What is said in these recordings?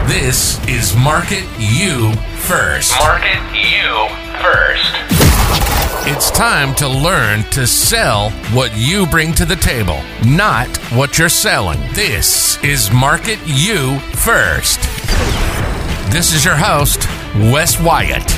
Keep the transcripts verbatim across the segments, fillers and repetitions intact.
This is Market You First. Market You First. It's time to learn to sell what you bring to the table, not what you're selling. This is Market You First. This is your host, Wes Wyatt.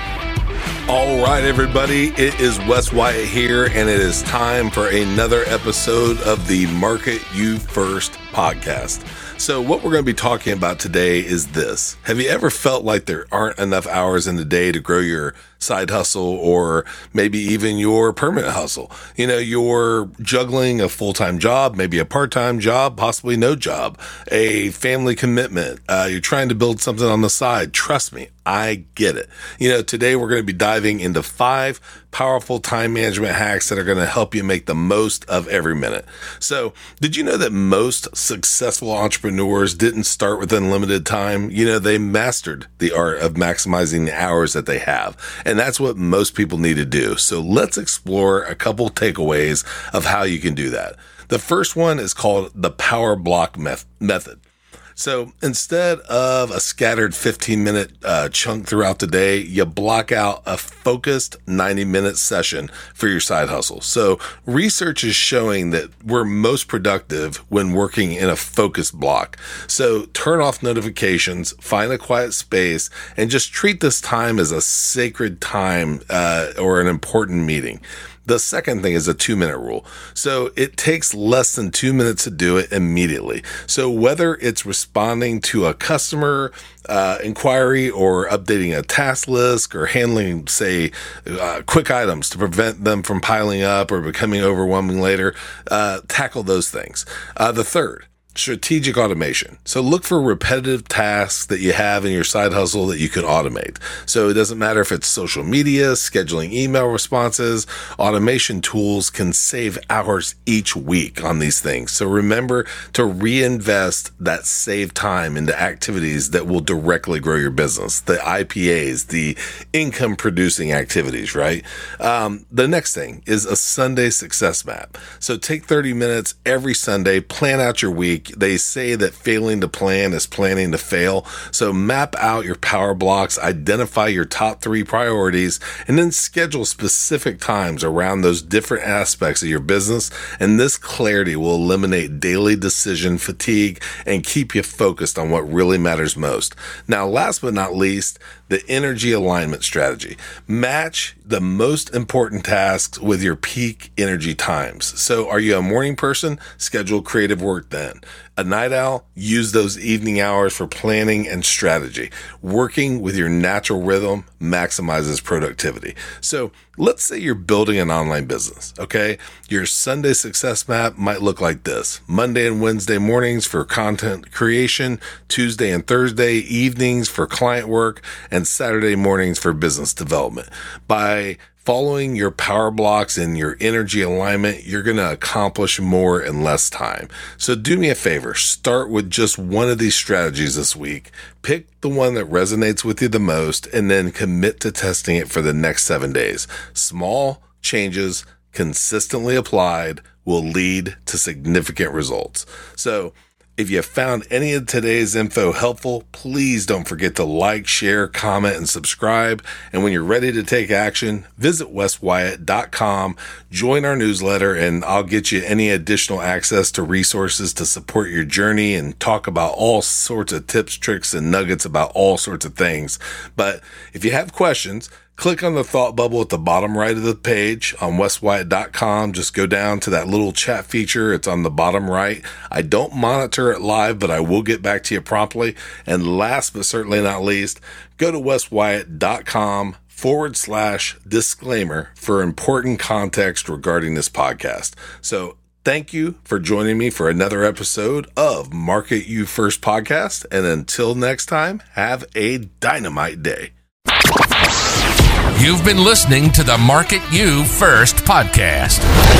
All right, everybody, it is Wes Wyatt here, and it is time for another episode of the Market You First podcast. So what we're going to be talking about today is this. Have you ever felt like there aren't enough hours in the day to grow your side hustle or maybe even your permanent hustle? You know, you're juggling a full-time job, maybe a part-time job, possibly no job, a family commitment. Uh, you're trying to build something on the side. Trust me, I get it. You know, today we're going to be diving into five powerful time management hacks that are going to help you make the most of every minute. So did you know that most successful entrepreneurs didn't start with unlimited time? You know, they mastered the art of maximizing the hours that they have. And that's what most people need to do. So let's explore a couple takeaways of how you can do that. The first one is called the power block meth- method. So instead of a scattered fifteen minute uh, chunk throughout the day, you block out a focused ninety minute session for your side hustle. So research is showing that we're most productive when working in a focused block. So turn off notifications, find a quiet space, and just treat this time as a sacred time uh, or an important meeting. The second thing is a two minute rule. So it takes less than two minutes to do it immediately. So whether it's responding to a customer uh, inquiry or updating a task list or handling, say, uh, quick items to prevent them from piling up or becoming overwhelming later, uh, tackle those things. Uh, the third, strategic automation. So look for repetitive tasks that you have in your side hustle that you can automate. So it doesn't matter if it's social media, scheduling email responses, automation tools can save hours each week on these things. So remember to reinvest that saved time into activities that will directly grow your business, the I P As, the income producing activities, right? Um, the next thing is a Sunday success map. So take thirty minutes every Sunday, plan out your week. They say that failing to plan is planning to fail. So map out your power blocks, identify your top three priorities, and then schedule specific times around those different aspects of your business. And this clarity will eliminate daily decision fatigue and keep you focused on what really matters most. Now, last but not least, the energy alignment strategy. Match the most important tasks with your peak energy times. So are you a morning person? Schedule creative work then. A night owl? Use those evening hours for planning and strategy. Working with your natural rhythm maximizes productivity. So let's say you're building an online business, okay? Your Sunday success map might look like this. Monday and Wednesday mornings for content creation, Tuesday and Thursday evenings for client work, and Saturday mornings for business development. By following your power blocks and your energy alignment, you're going to accomplish more in less time. So do me a favor, start with just one of these strategies this week. Pick the one that resonates with you the most and then commit to testing it for the next seven days. Small changes consistently applied will lead to significant results. So if you found any of today's info helpful, please don't forget to like, share, comment, and subscribe. And when you're ready to take action, visit wes wyatt dot com, join our newsletter, and I'll get you any additional access to resources to support your journey and talk about all sorts of tips, tricks, and nuggets about all sorts of things. But if you have questions, click on the thought bubble at the bottom right of the page on wes wyatt dot com. Just go down to that little chat feature. It's on the bottom right. I don't monitor it live, but I will get back to you promptly. And last but certainly not least, go to wes wyatt dot com forward slash disclaimer for important context regarding this podcast. So thank you for joining me for another episode of Market You First podcast. And until next time, have a dynamite day. You've been listening to the Market You First podcast.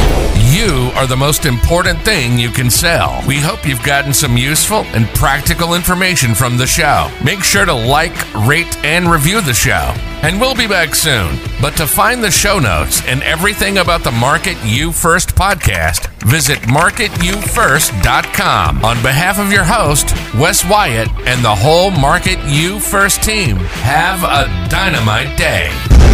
You are the most important thing you can sell. We hope you've gotten some useful and practical information from the show. Make sure to like, rate, and review the show. And we'll be back soon. But to find the show notes and everything about the Market You First podcast, visit market you first dot com. On behalf of your host, Wes Wyatt, and the whole Market You First team, have a dynamite day.